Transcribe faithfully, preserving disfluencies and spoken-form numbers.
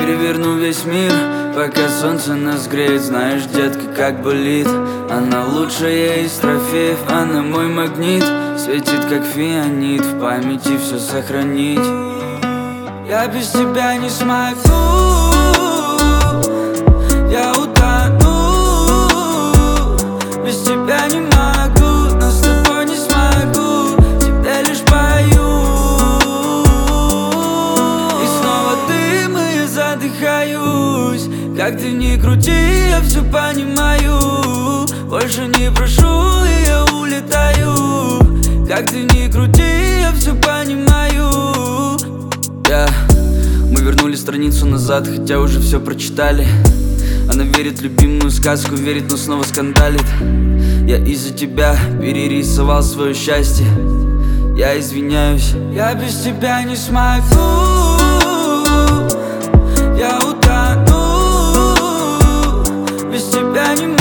переверну весь мир, пока солнце нас греет. Знаешь, детка, как болит. Она лучшая из трофеев, она мой магнит. Светит, как фианит, в памяти все сохранить. Я без тебя не смогу, я утону. Без тебя не могу, но с тобой не смогу. Тебе лишь пою. И снова дым, и я задыхаюсь. Как ты ни крути, я все понимаю. Больше не прошу, и я улетаю. Как ты ни крути, я все понимаю. Yeah. Мы вернули страницу назад, хотя уже все прочитали. Она верит в любимую сказку, верит, но снова скандалит. Я из-за тебя перерисовал свое счастье. Я извиняюсь, я без тебя не смогу. Я утону. Без тебя не могу.